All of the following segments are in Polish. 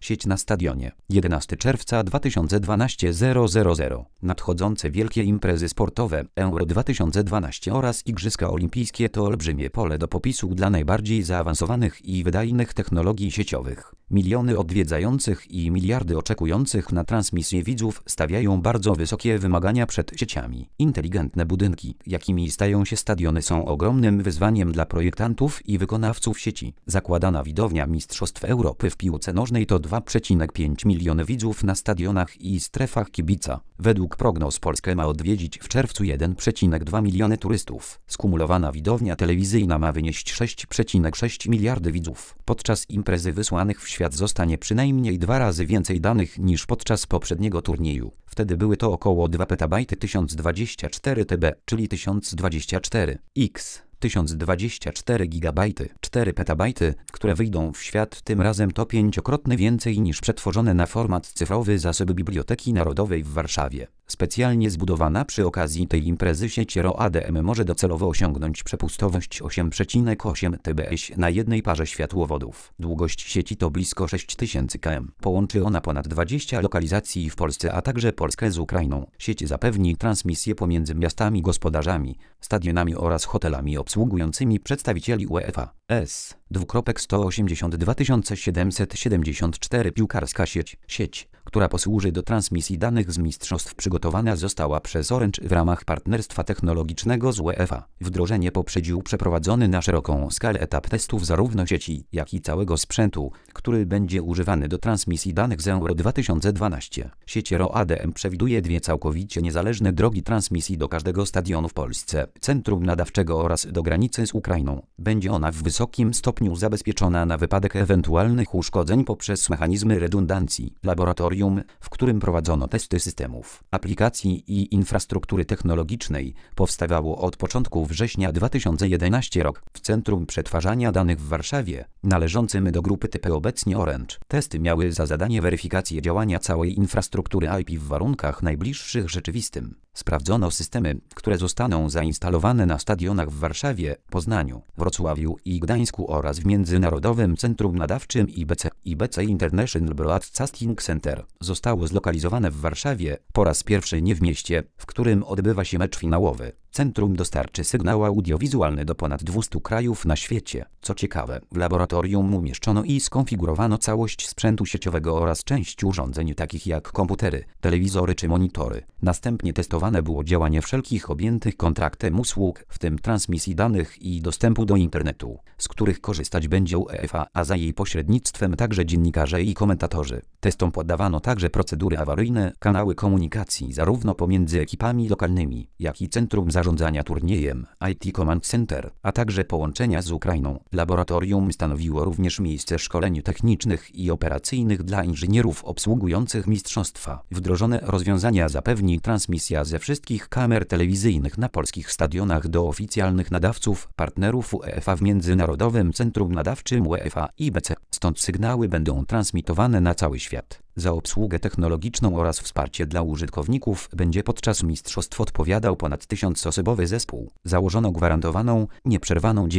Sieć na stadionie. 11 czerwca 2012 0:00. Nadchodzące wielkie imprezy sportowe Euro 2012 oraz Igrzyska Olimpijskie to olbrzymie pole do popisu dla najbardziej zaawansowanych i wydajnych technologii sieciowych. Miliony odwiedzających i miliardy oczekujących na transmisję widzów stawiają bardzo wysokie wymagania przed sieciami. Inteligentne budynki, jakimi stają się stadiony, są ogromnym wyzwaniem dla projektantów i wykonawców sieci. Zakładana widownia Mistrzostw Europy w piłce nożnej to 2,5 miliony widzów na stadionach i strefach kibica. Według prognoz Polskę ma odwiedzić w czerwcu 1,2 miliony turystów. Skumulowana widownia telewizyjna ma wynieść 6,6 miliardy widzów. Podczas imprezy wysłanych w świat zostanie przynajmniej 2 razy więcej danych niż podczas poprzedniego turnieju. Wtedy były to około 2 petabajty 1024 TB, czyli 1024 x. 1024 gigabajty, 4 petabajty, które wyjdą w świat tym razem to 5-krotnie więcej niż przetworzone na format cyfrowy zasoby Biblioteki Narodowej w Warszawie. Specjalnie zbudowana przy okazji tej imprezy sieć ROADM może docelowo osiągnąć przepustowość 8,8 TBS na jednej parze światłowodów. Długość sieci to blisko 6000 km. Połączy ona ponad 20 lokalizacji w Polsce, a także Polskę z Ukrainą. Sieć zapewni transmisję pomiędzy miastami gospodarzami, stadionami oraz hotelami obsługującymi przedstawicieli UEFA. S.182 774 piłkarska sieć, która posłuży do transmisji danych z mistrzostw, przygotowana została przez Orange w ramach partnerstwa technologicznego z UEFA. Wdrożenie poprzedził przeprowadzony na szeroką skalę etap testów zarówno sieci, jak i całego sprzętu, który będzie używany do transmisji danych z Euro 2012. Sieć ROADM przewiduje 2 całkowicie niezależne drogi transmisji do każdego stadionu w Polsce, centrum nadawczego oraz do granicy z Ukrainą. Będzie ona w wysokim stopniu zabezpieczona na wypadek ewentualnych uszkodzeń poprzez mechanizmy redundancji. Laboratorium, w którym prowadzono testy systemów, aplikacji i infrastruktury technologicznej, powstawało od początku września 2011 roku w Centrum Przetwarzania Danych w Warszawie, należącym do grupy TP obecnie Orange. Testy miały za zadanie weryfikację działania całej infrastruktury IP w warunkach najbliższych rzeczywistym. Sprawdzono systemy, które zostaną zainstalowane na stadionach w Warszawie, Poznaniu, Wrocławiu i Gdańsku oraz w Międzynarodowym Centrum Nadawczym IBC International Broadcasting Center. Zostało zlokalizowane w Warszawie, po raz pierwszy nie w mieście, w którym odbywa się mecz finałowy. Centrum dostarczy sygnał audiowizualny do ponad 200 krajów na świecie. Co ciekawe, w laboratorium umieszczono i skonfigurowano całość sprzętu sieciowego oraz część urządzeń takich jak komputery, telewizory czy monitory. Następnie testowane było działanie wszelkich objętych kontraktem usług, w tym transmisji danych i dostępu do internetu, z których korzystać będzie UEFA, a za jej pośrednictwem także dziennikarze i komentatorzy. Testom poddawano także procedury awaryjne, kanały komunikacji zarówno pomiędzy ekipami lokalnymi, jak i Centrum Zarządzania Turniejem, IT Command Center, a także połączenia z Ukrainą. Laboratorium stanowiło również miejsce szkoleń technicznych i operacyjnych dla inżynierów obsługujących mistrzostwa. Wdrożone rozwiązania zapewni transmisja ze wszystkich kamer telewizyjnych na polskich stadionach do oficjalnych nadawców, partnerów UEFA w Międzynarodowym Centrum Nadawczym UEFA IBC. Stąd sygnały będą transmitowane na cały świat. Za obsługę technologiczną oraz wsparcie dla użytkowników będzie podczas mistrzostw odpowiadał ponad 1000-osobowy zespół. Założono gwarantowaną, nieprzerwaną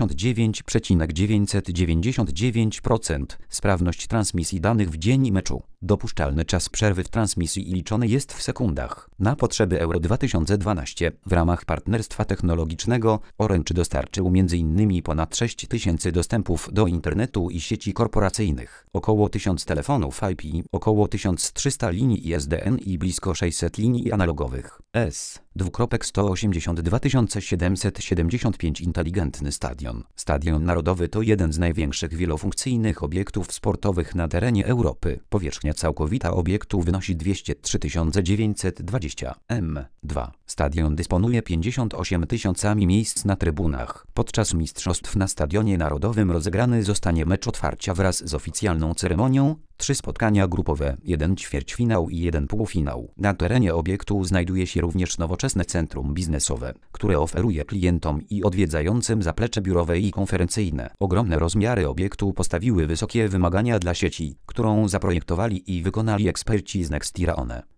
99,999% sprawność transmisji danych w dzień meczu. Dopuszczalny czas przerwy w transmisji liczony jest w sekundach. Na potrzeby Euro 2012 w ramach partnerstwa technologicznego Orange dostarczył m.in. ponad 6000 dostępów do internetu i sieci korporacyjnych, około 1000 telefonów IP, około 1300 linii ISDN i blisko 600 linii analogowych. S.182 775 inteligentny stadion. Stadion Narodowy to jeden z największych wielofunkcyjnych obiektów sportowych na terenie Europy. Powierzchnia całkowita obiektu wynosi 203 920 m2. Stadion dysponuje 58 000 miejsc na trybunach. Podczas mistrzostw na Stadionie Narodowym rozegrany zostanie mecz otwarcia wraz z oficjalną ceremonią, 3 spotkania grupowe, 1 ćwierćfinał i 1 półfinał. Na terenie obiektu znajduje się również nowoczesne centrum biznesowe, które oferuje klientom i odwiedzającym zaplecze biurowe i konferencyjne. Ogromne rozmiary obiektu postawiły wysokie wymagania dla sieci, którą zaprojektowali i wykonali eksperci z Nextira.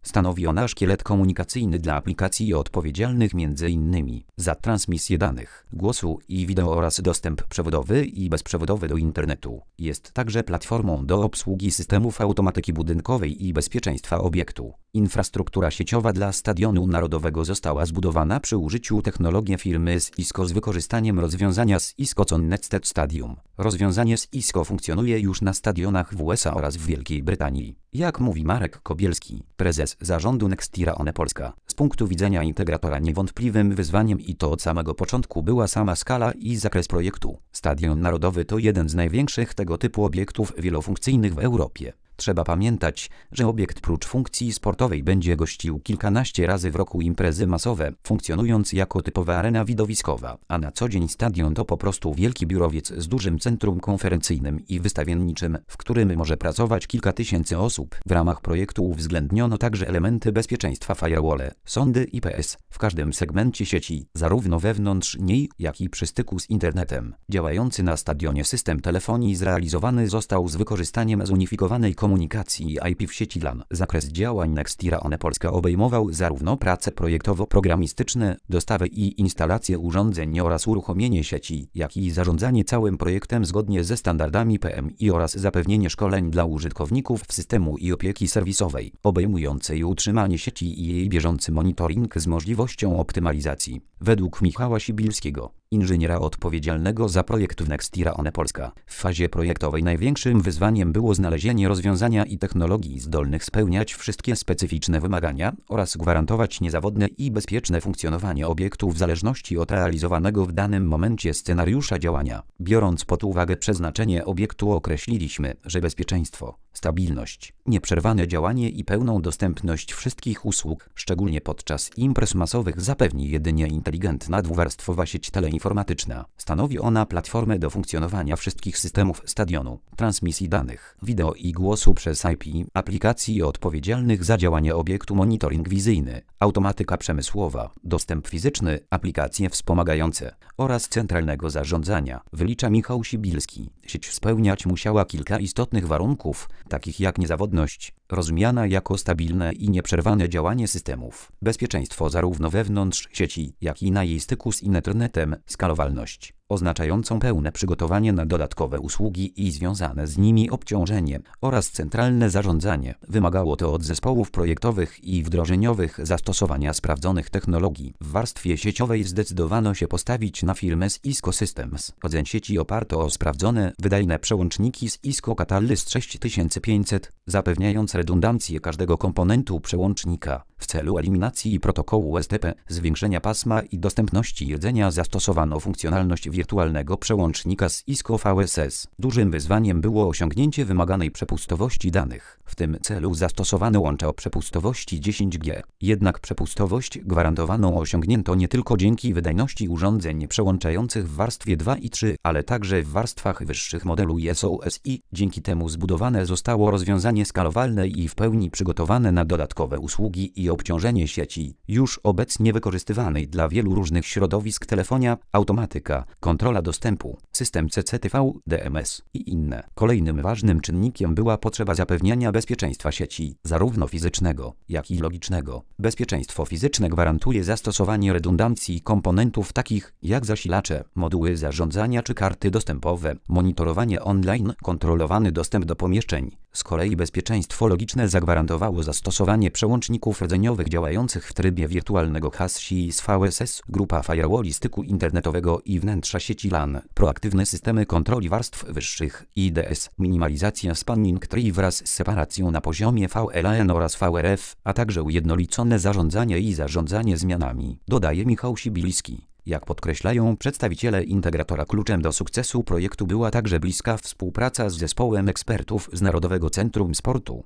Stanowi ona szkielet komunikacyjny dla aplikacji odpowiedzialnych m.in. za transmisję danych, głosu i wideo oraz dostęp przewodowy i bezprzewodowy do internetu. Jest także platformą do obsługi systemów automatyki budynkowej i bezpieczeństwa obiektu. Infrastruktura sieciowa dla Stadionu Narodowego została zbudowana przy użyciu technologii firmy Cisco z wykorzystaniem rozwiązania Cisco Connected Stadium. Rozwiązanie Cisco funkcjonuje już na stadionach w USA oraz w Wielkiej Brytanii. Jak mówi Marek Kobielski, prezes zarządu Nextira One Polska, z punktu widzenia integratora niewątpliwym wyzwaniem i to od samego początku była sama skala i zakres projektu. Stadion Narodowy to jeden z największych tego typu obiektów wielofunkcyjnych w Europie. Trzeba pamiętać, że obiekt prócz funkcji sportowej będzie gościł kilkanaście razy w roku imprezy masowe, funkcjonując jako typowa arena widowiskowa, a na co dzień stadion to po prostu wielki biurowiec z dużym centrum konferencyjnym i wystawienniczym, w którym może pracować kilka tysięcy osób. W ramach projektu uwzględniono także elementy bezpieczeństwa firewall, sądy IPS w każdym segmencie sieci, zarówno wewnątrz niej, jak i przy styku z internetem. Działający na stadionie system telefonii zrealizowany został z wykorzystaniem zunifikowanej komunikacji IP w sieci LAN. Zakres działań Nextira One Polska obejmował zarówno prace projektowo-programistyczne, dostawę i instalację urządzeń oraz uruchomienie sieci, jak i zarządzanie całym projektem zgodnie ze standardami PMI oraz zapewnienie szkoleń dla użytkowników w systemu i opieki serwisowej, obejmującej utrzymanie sieci i jej bieżący monitoring z możliwością optymalizacji. Według Michała Sibilskiego, inżyniera odpowiedzialnego za projekt w Nextira One Polska, w fazie projektowej największym wyzwaniem było znalezienie rozwiązania i technologii zdolnych spełniać wszystkie specyficzne wymagania oraz gwarantować niezawodne i bezpieczne funkcjonowanie obiektu w zależności od realizowanego w danym momencie scenariusza działania. Biorąc pod uwagę przeznaczenie obiektu, określiliśmy, że bezpieczeństwo, stabilność, nieprzerwane działanie i pełną dostępność wszystkich usług, szczególnie podczas imprez masowych, zapewni jedynie inteligentna dwuwarstwowa sieć teleinformatyczna. Stanowi ona platformę do funkcjonowania wszystkich systemów stadionu, transmisji danych, wideo i głosu przez IP, aplikacji odpowiedzialnych za działanie obiektu, monitoring wizyjny, automatyka przemysłowa, dostęp fizyczny, aplikacje wspomagające oraz centralnego zarządzania, wylicza Michał Sibilski. Sieć spełniać musiała kilka istotnych warunków, takich jak niezawodność, rozumiana jako stabilne i nieprzerwane działanie systemów, bezpieczeństwo zarówno wewnątrz sieci, jak i na jej styku z internetem, skalowalność, oznaczającą pełne przygotowanie na dodatkowe usługi i związane z nimi obciążenie oraz centralne zarządzanie. Wymagało to od zespołów projektowych i wdrożeniowych zastosowania sprawdzonych technologii. W warstwie sieciowej zdecydowano się postawić na firmę Cisco Systems. Rdzeń sieci oparto o sprawdzone, wydajne przełączniki z Cisco Catalyst 6500, zapewniając redundancję każdego komponentu przełącznika. W celu eliminacji protokołu STP, zwiększenia pasma i dostępności rdzenia zastosowano funkcjonalność wirtualnego przełącznika z Cisco VSS. Dużym wyzwaniem było osiągnięcie wymaganej przepustowości danych. W tym celu zastosowano łącza o przepustowości 10G. Jednak przepustowość gwarantowaną osiągnięto nie tylko dzięki wydajności urządzeń przełączających w warstwie 2 i 3, ale także w warstwach wyższych modelu SOSI. Dzięki temu zbudowane zostało rozwiązanie skalowalne i w pełni przygotowane na dodatkowe usługi i obciążenie sieci, już obecnie wykorzystywanej dla wielu różnych środowisk: telefonia, automatyka, kontrola dostępu, system CCTV, DMS i inne. Kolejnym ważnym czynnikiem była potrzeba zapewniania bezpieczeństwa sieci, zarówno fizycznego, jak i logicznego. Bezpieczeństwo fizyczne gwarantuje zastosowanie redundancji komponentów takich jak zasilacze, moduły zarządzania czy karty dostępowe, monitorowanie online, kontrolowany dostęp do pomieszczeń. Z kolei bezpieczeństwo logiczne zagwarantowało zastosowanie przełączników rdzeniowych działających w trybie wirtualnego HASI z VSS, grupa firewalli styku internetowego i wnętrza sieci LAN, proaktywne systemy kontroli warstw wyższych IDS, minimalizacja spanning tree wraz z separacją na poziomie VLAN oraz VRF, a także ujednolicone zarządzanie i zarządzanie zmianami, dodaje Michał Sibilski. Jak podkreślają przedstawiciele integratora, kluczem do sukcesu projektu była także bliska współpraca z zespołem ekspertów z Narodowego Centrum Sportu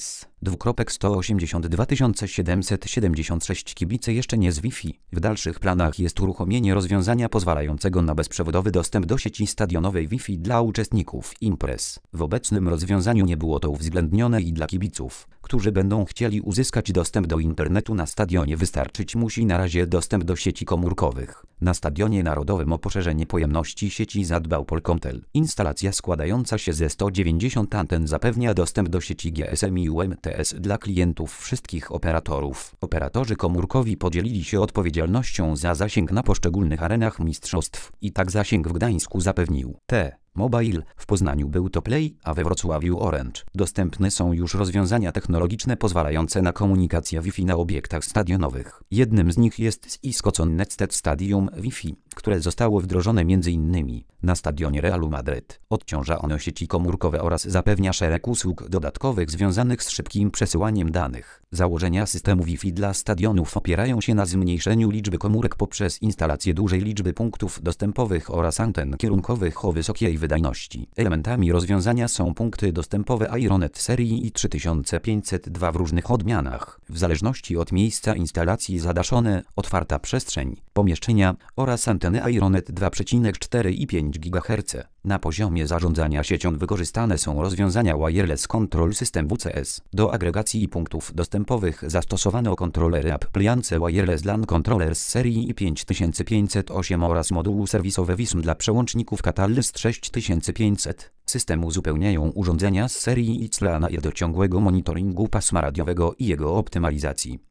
S.182 776 kibice jeszcze nie z Wi-Fi. W dalszych planach jest uruchomienie rozwiązania pozwalającego na bezprzewodowy dostęp do sieci stadionowej Wi-Fi dla uczestników imprez. W obecnym rozwiązaniu nie było to uwzględnione i dla kibiców, którzy będą chcieli uzyskać dostęp do internetu na stadionie, wystarczyć musi na razie dostęp do sieci komórkowych. Na Stadionie Narodowym o poszerzenie pojemności sieci zadbał Polkomtel. Instalacja składająca się ze 190 anten zapewnia dostęp do sieci GSM i UMTS dla klientów wszystkich operatorów. Operatorzy komórkowi podzielili się odpowiedzialnością za zasięg na poszczególnych arenach mistrzostw. I tak zasięg w Gdańsku zapewnił T-Mobile, w Poznaniu był to Play, a we Wrocławiu Orange. Dostępne są już rozwiązania technologiczne pozwalające na komunikację Wi-Fi na obiektach stadionowych. Jednym z nich jest Cisco Connected Stadium Wi-Fi, które zostało wdrożone m.in. na stadionie Realu Madryt. Odciąża ono sieci komórkowe oraz zapewnia szereg usług dodatkowych związanych z szybkim przesyłaniem danych. Założenia systemu Wi-Fi dla stadionów opierają się na zmniejszeniu liczby komórek poprzez instalację dużej liczby punktów dostępowych oraz anten kierunkowych o wysokiej wydajności. Elementami rozwiązania są punkty dostępowe Ironet serii i 3502 w różnych odmianach, w zależności od miejsca instalacji zadaszone, otwarta przestrzeń, pomieszczenia oraz anteny Ironet 2,4 i 5 GHz. Na poziomie zarządzania siecią wykorzystane są rozwiązania Wireless Control System WCS. Do agregacji punktów dostępowych zastosowano kontrolery Appliance Wireless LAN Controller z serii i5508 oraz moduły serwisowe WISM dla przełączników Catalyst 6500. System uzupełniają urządzenia z serii ICLAN do ciągłego monitoringu pasma radiowego i jego optymalizacji.